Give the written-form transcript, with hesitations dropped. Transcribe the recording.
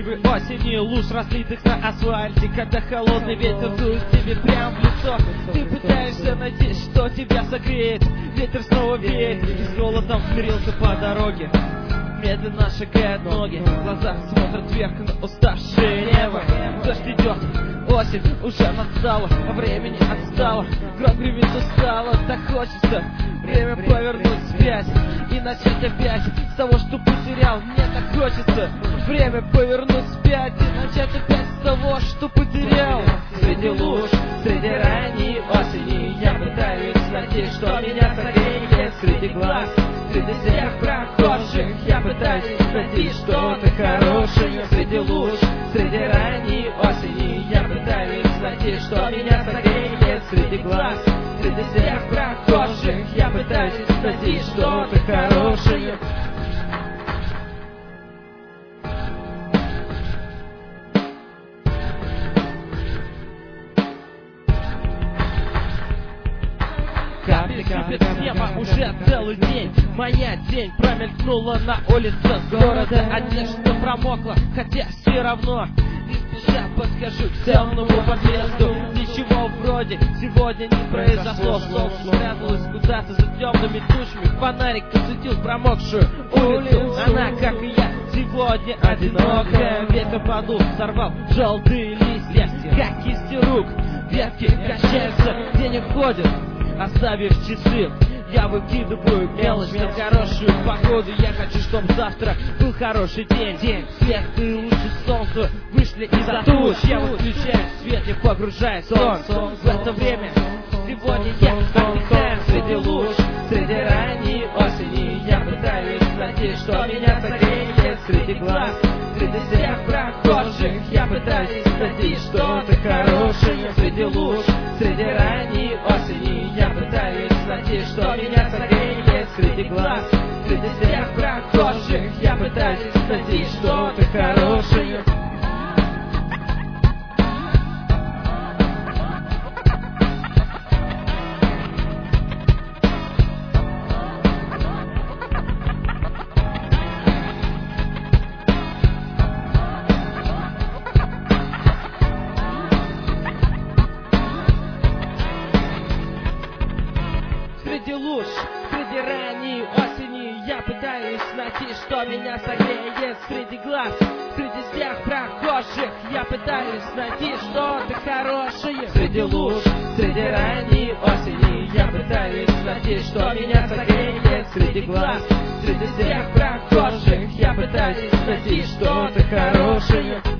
Дождливой осенью луж разлитых на асфальте, когда холодный ветер дует тебе прям в лицо. Ты пытаешься найти, что тебя согреет. Ветер снова веет, и с голодом смирился по дороге. Медленно шагают ноги, глаза смотрят вверх на уставшее небо. Дождь идет, осень уже настала, а времени отстало. Гром гремит устало, так хочется время повернуть вспять и начать опять с того, что потерял. Мне так хочется время повернуть вспять и начать опять с того, что потерял. Среди луж, среди ранней осени я пытаюсь найти, что меня согреет. Среди глаз, среди всех прохожих я пытаюсь найти что-то хорошее. Среди луж, среди ранней осени я пытаюсь найти, что меня согреет. Среди глаз, среди всех прохожих я пытаюсь найти что-то хорошее. Капли сыпят с неба уже целый день. Моя тень промелькнула на улицах города. Одежда промокла, хотя все равно не спеша подхожу к темному подъезду. Ничего вроде сегодня не произошло. Солнце спряталось куда-то за темными тучами. Фонарик осветил промокшую улицу. Она, как и я, сегодня одинокая. Ветер подул, сорвал желтые листья, как кисти рук. Ветки качаются, день уходит, оставив часы. Я выкидываю мелочь на хорошую погоду. Я хочу, чтобы завтра был хороший день. Свет и лучи солнца вышли из-за туч. Я выключаю свет, я погружаюсь в сон. В это время сегодня я отдыхаю среди луж, среди ранней осени. Я пытаюсь найти, что меня согреет. Среди глаз, среди всех прохожих я пытаюсь найти что-то хорошее. Среди луж, среди ранней осени я пытаюсь найти, что меня согреет. Среди глаз, среди всех прохожих я пытаюсь найти что-то хорошее. Среди луж, среди ранней осени я пытаюсь найти, что меня согреет. Среди глаз, среди всех прохожих я пытаюсь найти что-то хорошее. Среди луж, среди ранней осени я пытаюсь найти, что меня согреет. Среди глаз, среди всех прохожих я пытаюсь найти что-то хорошее.